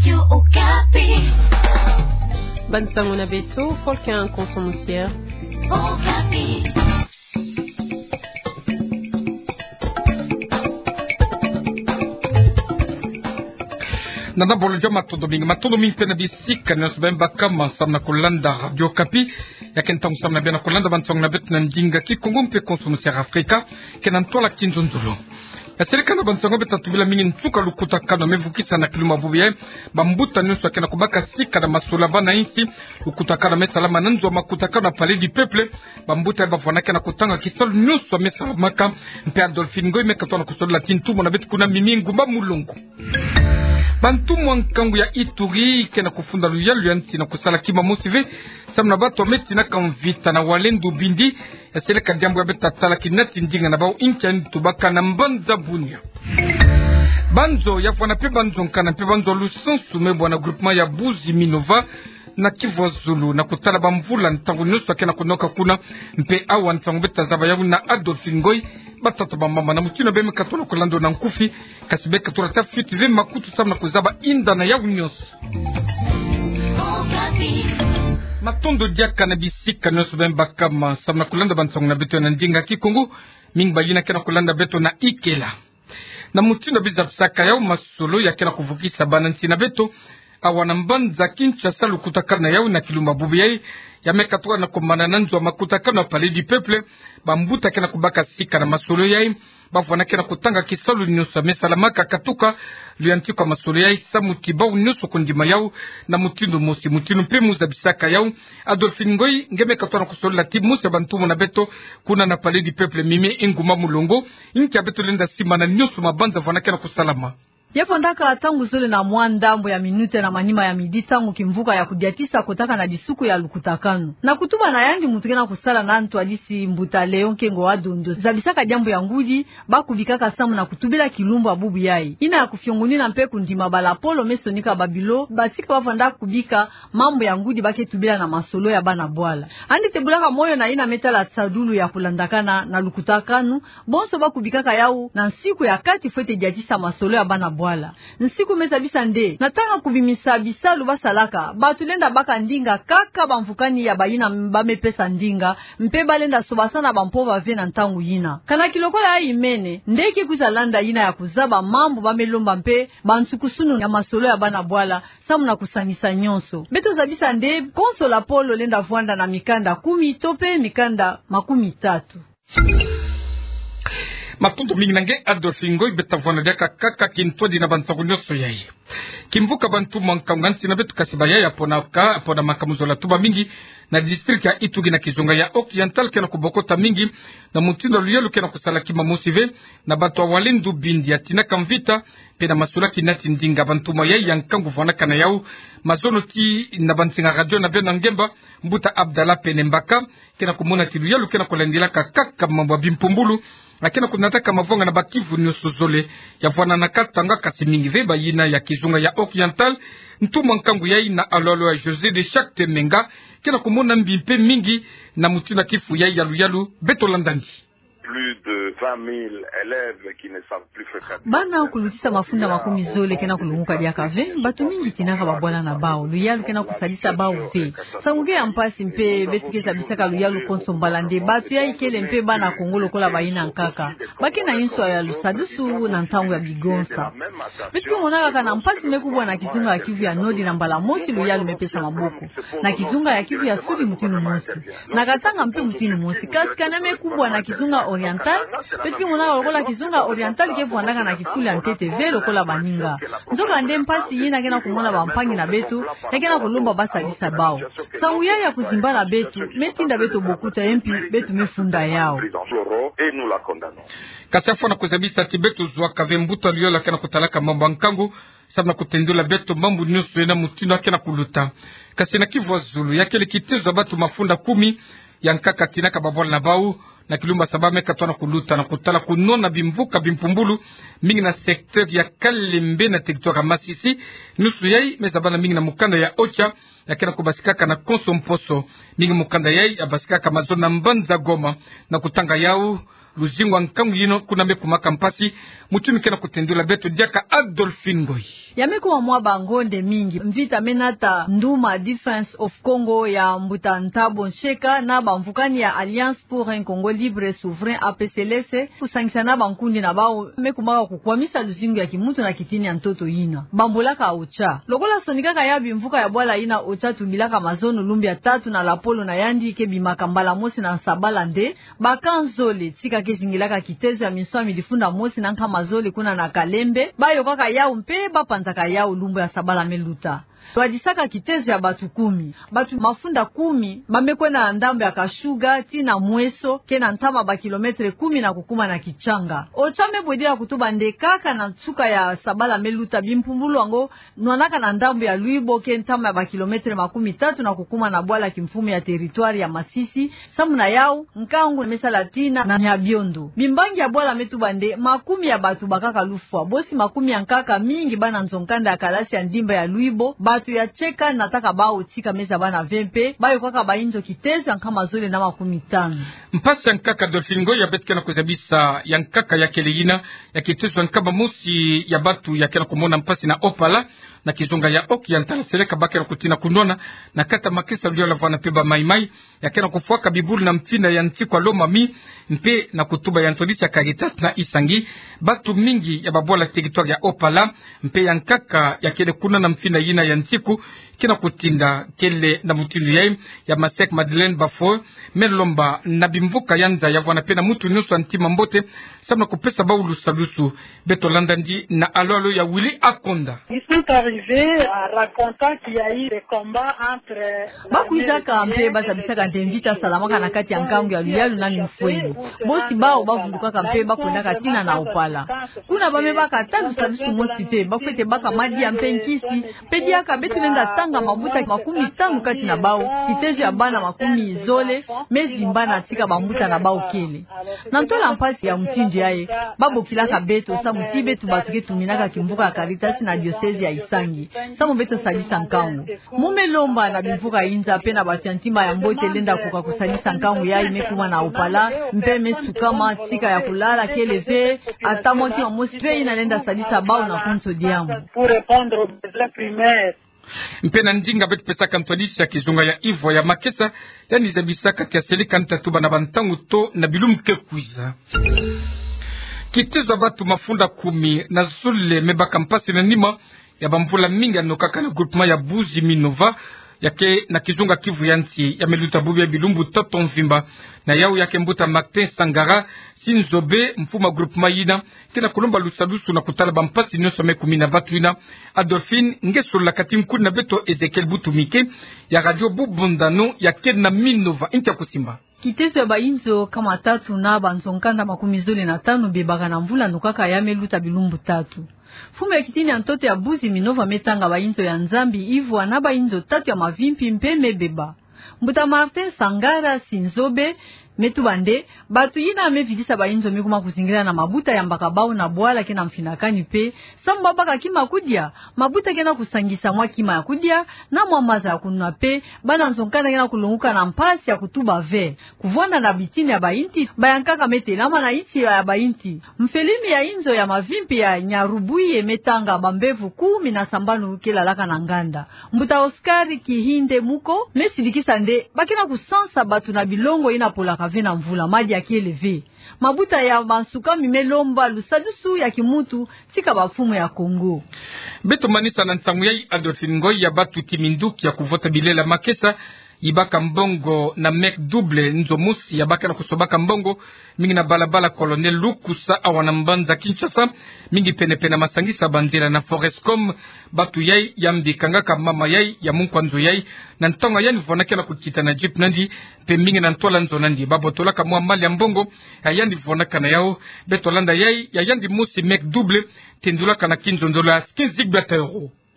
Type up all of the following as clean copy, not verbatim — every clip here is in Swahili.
Radio Okapi. Bansango na beto, folka konsomusier. Okapi. Nanda bolojo matondo mingi pena bisika na subemba kama samna kulanda Radio Okapi yaken tong samna bena kulanda bansong na bet na ndinga ki kongompe konsomusier Afrika kenan tola kinzunzulo. Serikali na bansongo betatubila mingi ntuka lukuta kano mevukisa na kiluma bubiye bambuta nyuso kena kubaka sika na masula bana insi lukuta kano mesalama nanzo makuta kano pale di peuple bambuta bafwana kena kutanga kisol nyuso mesalamaka mpe Adolphine Ngoy mekatona kusola tintumo na betu kuna mimi ngumba mulungu bantu mwankangu ya Ituri kena kufunda luyalu yansi na kusala kima musive samna bato meti na kamvita na walendu bindi ya seleka jambu ya beta tala kinati ndinga na bao incha tubaka na mbanza bunya banzo ya fwana pe banzo nkana pe banzo lusensu mebo na groupement ya Buzi Minova na Kivu Zulu na kutala bamvula ntangu nusu kena kunoka kuna mpe awa ntangu beta zaba yabu na Adolphine Ngoy batatu bambamba na mutina beme katona kulando na nkufi kasibeka turata fiti ve makutu samna kuzaba inda na yabu nyos matondo diaka na bisika nyos bemba kama samna kulanda bansong na beto na ndinga kikungu mingi bayina kena kulanda beto na ikela na mutina bizabsaka yao masolo ya kena kuvukisa bana ntina beto awana mbanza Kinshasa lukutakana yao na kilumba bubiyai yamekatwa na komana nanzo makutakana pale di peuple bambuta kena kubaka sika na masolo yai bafwana kena kutanga kisalu nyuso mesalamaka katuka luyantika masolo yai samuti bau nyuso kundima yao na mutindo mosi mutino pe muza bisaka yao Adolphine Ngoy ngeme katwa na kusola timusa bantumu na beto kuna na pale di peuple mimi inguma mulongo inkia beto lenda sima na nyuso mabanza fwana kena kusalama Yepo ndaka tangu zole na mwandambo ya minute na manima ya midi tangu kimvuka ya kudiatisa kutaka na disuku ya lukutakano. Na kutuba na yangi mutukena kusala na antu alisi mbuta leon kengo wadondo. Zabisaka jambo ya ngudi, baku vikaka samu na kutubila kilumbu abubu yai. Ina ya kufyonguni na mpeku ndima bala polo mesonika babilo, basika wafanda kubika mambo ya ngudi bake tubila na masolo ya bana bwala. Andi tebulaka moyo na ina metala tsadulu ya kulandakana na lukutakano, bonso baku vikaka yau na siku ya kati fwete diatisa masolo ya bana bwala. Nsiku meza bisa nde natanga kubimisa bisalu basalaka batulenda baka ndinga kaka bamvukani ya bayina mbame pesa ndinga mpe balenda sobasana bampova ve na ntangu yina kana kilokola ya imene ndeki kuzalanda yina ya kuzaba mambo bamelomba mpe bansukusunu ya masolo ya bana bwala samu na kusanisa nyonso beto za bisa nde konsola polo lenda vuanda na mikanda 10 tope mikanda 30 matondo mingi nange Adolphine Ngoy betavana deka kaka kintodi na bantangu nyoso yayi kimvuka bantu mankangansi na betu kasibaya ya pona makamuzola tuba mingi na district ya Ituri na Kizunga ya Occidental kena kubokota mingi na mutindo luyelu kena kusala kima musive na batu wa walendu bindi ya tina kamvita pena masula kinati ndinga bantu moya yankangu vana kana yau mazono ki na bantinga radio na bena ngemba mbuta Abdallah Penembaka kena kumuna tiluyelu kena kulendila kakaka mambo bimpumbulu akena kunataka mavonga na bakivu nyuso zole ya vana na katanga kasi mingi veba yina ya Kizunga ya Occidental ntuma nkangu yai na alolo ya José de Jacques Temenga kena kumona mbimpe mingi na mutina kifu yai ya luyalu beto landandi plus de 20,000 élèves qui ne savent plus fréquenter. Bana kulutisa mafunda makumi zole kena kulunguka diaka ve batu mingi tinaka babwala na bao luyalu kena kusalisa bao ve sanguke ya mpasi mpe betike sabisaka luyalu konso mbalande batu ya ikele mpe bana kongolo kola bayina nkaka bakena inso ya lusadusu na ntangu ya bigonsa betike monaka kana mpasi mekubwa na Kizunga ya Kivu ya Nodi na mbala mosi luyalu mepesa maboko na Kizunga ya Kivu ya Sudi mutinu mosi na Katanga mpe mutinu mosi kaskana mekubwa na Kizunga Oriental petiki mona lokola Kizunga Oriental ke vuandaka na kifuli antete ve lokola baninga nzoka nde mpasi yina kena kumona bampangi na betu yakena kulumba basalisa bao sanguya ya kuzimbala betu metinda betu bokuta empi betu mefunda yao kasafa na kuzabisa tibetu zwa kavembuta liyola kena kutalaka mambo nkangu sabna kutendula betu mambo nyuso ena mutino kena kuluta kasina Kivu Zulu yakele kitezo batu mafunda 10 yankaka tinaka babwala na bau na kilumba sabame katwana kuluta na kutala kunona bimvuka bimpumbulu mingi na sekteur ya Kalembe na territoire Masisi nusu yai mezabana mingi na mukanda ya Ocha yakena kubasikaka na Konsomposo mingi mukanda yai abasikaka mazona Mbanza Goma na kutanga yao luzingwa nkangu yino kuna meku makampasi mutumi kena kutendula beto diaka Adolphine Ngoi yameku mwa bangonde mingi mvita menata nduma Defense of Congo ya mbuta ntabo nsheka na bamvukani ya Alliance pour un Congo libre et souverain APCLS kusangisa na bankundi na bao meku maka kukwamisa luzingu ya kimutu na kitini ya ntoto yina bambolaka ocha lokola sonikaka ya bimvuka ya bwala yina ocha tumbilaka mazono lumbi ya tatu na lapolo na yandi ke bimaka mbala mosi na sabala nde bakanzole tika kezingilaka kitezo ya minswa milifunda mosi na nkamazole kuna na kalembe bayo kaka yao mpe bapanzaka yao lumbu ya sabala meluta wadisaka kitezo ya batu 10 batu mafunda 10 bamekwena ndambo ya kashuga tina mweso kena ntama ba kilometre 10 na kukuma na kichanga ochame bwede ya kutuba ndekaka na tsuka ya sabala meluta bimpumbulu wango nwanaka na ndambo ya Luibo ke ntama ya ba kilometre 13 na kukuma na bwala kimfumu ya territoire ya Masisi samuna yao nkangu mesala tina na nyabiondo bimbangi ya bwala metuba nde 10 ya batu bakaka lufwa bosi 10 ya nkaka mingi bana nzonkanda ya kalasi ya ndimba ya Luibo batu ya cheka nataka bao tika meza bana vempe bayo kwaka bainzo kiteza kama zole na 15 mpasa nkaka Dolfingo ya betkena kuzabisa ya nkaka ya keleyina ya kitezwa nkaba musi ya batu ya kena kumona mpasi na opala na kizunga ya oki ya ntala seleka bakera kutina kundona na kata makisa ulio la vana peba maimai ya kena kufuaka bibuli na mtina ya ntikwa loma mi mpe na kutuba ya ntolisi ya Caritas na Isangi batu mingi ya babola territoire ya opala mpe ya nkaka ya kele kuna na mtina yina ya ntiku kina kutinda kele na mutindu ya Masek Madeleine Bafo melomba na bimvuka yanza ya vana pena mutu nyusu antima mbote samna kupesa baulu salusu beto landandi na alo ya Willy Akonda bakuizaka mpe bazabisaka ndemvita salamaka na kati ya nkangu ya Luyalu na mifweni bosi bao bavundukaka mpe bakwendaka tina na opala kuna bame baka tatu salusu mosi pe bakwete baka madi ya mpe nkisi pe diaka betu nenda tanga mabuta 15 kati na bao kiteje ya bana 10 zole mezimba na tika bambuta na bao kele na ntola mpasi ya mtindi yae babokilaka beto sa muti betu batuke tuminaka kimvuka ya Caritas na diocese ya Isangi samu beto salisa nkangu mumelomba na bimvuka inza pe na batiantima ya mbote lenda kuka kusalisa nkangu yae mekuma na opala mpe mesukama tika ya kulala keleve atamoki mamosi pe inalenda salisa bao na kunso diamu mpena ndinga betu pesaka ntolisi ya kizunga ya Ivo ya Makesa yani zabisaka kia selika ntatuba na bantangu to na bilumke kuiza kiteza batu mafunda 10 na zule mebaka mpasi na nima ya bambula mingi anokaka na groupement ya Buzi Minova yake na kizunga Kivu yanti ya meluta bubi ya bilumbu tato mvimba na yao yake mbuta Martin Sangara Sinzobe mfuma groupement yina kena kulomba lusalusu na kutala bampasi nyoso mekumina batu yina Adolphine ngeso la kati mkuni na beto Ezekiel Butumike ya radio Bubundano ya kena Minova intia kusimba kitezo ya bainzo kama tatu na banzonkanda 15 bebaka na mvula nukaka ya meluta bilumbu tatu fumu ya kitini ya ntoto ya Buzi Minova metanga bainzo ya Nzambi Ivo na bainzo tatu ya mavimpi mpe mebeba mbuta Martin Sangara Sinzobe metu bande batu yina amevidisa bainzo mikuma kuzingira na mabuta ya mbakabao na bwala kena mfinakani pe samba baka kima kudia mabuta kena kusangisa mwa kima ya kudia na mwamaza ya kununa pe bana nzonkana kena kulunguka na mpasi ya kutuba ve kuvwanda na bitini ya bainti bayankaka metelama na iti ya bainti mfelimi ya inzo ya mavimpi ya Nyarubuye metanga bambevu 10 na sambanu kelalaka na nganda mbuta Oscar Kihinde muko mesilikisa nde bakena kusansa batu na bilongo ina pola kavena mvula maji akieleve mabuta ya mansuka mimelomba lusadusu ya kimutu tika bafumu ya Kongo beto manisa na nsangu yai Adolphine Ngoi ya batu kiminduki ya kuvota bilela Makesa ibaka mbongo na mek double nzomusi ya baka na kusobaka mbongo mingi na balabala Colonel Lukusa awana mbanza Kinshasa mingi pene masangisa banzela na Forestcom batu yai ya mbikangaka mama yai ya munkwanzo yai na ntonga yani vonake na kukita na jeep nandi pe mingi na ntola nzo nandi babotola ka mali ya mbongo ayandi vonaka na yao betolanda yai ya yandi musi mek double tendula kana kinzo ndola 15 €.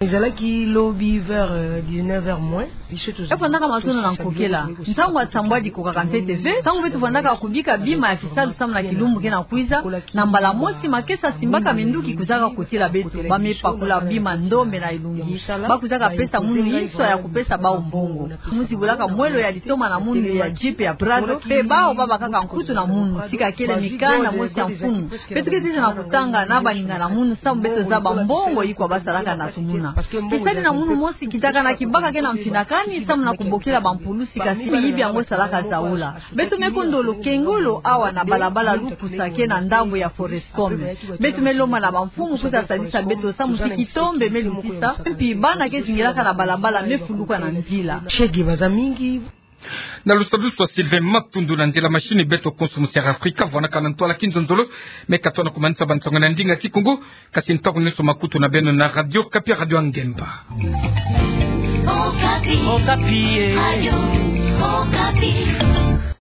ezalaki lobby vers 19h moins efandaka mazuna na nkokela ntango atambwa dikokaka mpe tv ntango mpe tufandaka kubika bima ya fisali samu na kilumbu ke na kwiza na mbala mosi makesa simbaka minduki kuzaka kotila betu bamepakula bima ndombe na ilungi bakuzaka pesa munu iswa ya kupesa bao mbongo muzibulaka mwelo ya litoma na munu ya jipe ya prado pe bao babakaka nkutu na munu sika kele mikanda mosi ya mfumu petuketete na kutanga na baninga na munu samu beto za bambongo ikwa basalaka na tumuna fisali na munu mosi kitaka na kibaka ke na mfinakani samu na kubokela bampulusi kasi yibi yango salaka zaula betu mekondolo kengolo awa na balabala lupusa ke na ndambo ya Forescom betu meloma na bamfumu kuta salisa beto samu kitombe melutisa mpi bana ke zingilaka na balabala mefuluka na nzila shegi baza mingi na lusadusu Sylvain Matundu na nzela machine beto consommateur Afrika vona kana ntola kinzonzolo mekatona kumanisa bantsonga na ndinga kikungu kasi ntoko neso makutu na beno na radio Kapi radio Ngemba. Okapi. Okapi. Ayo. Okapi.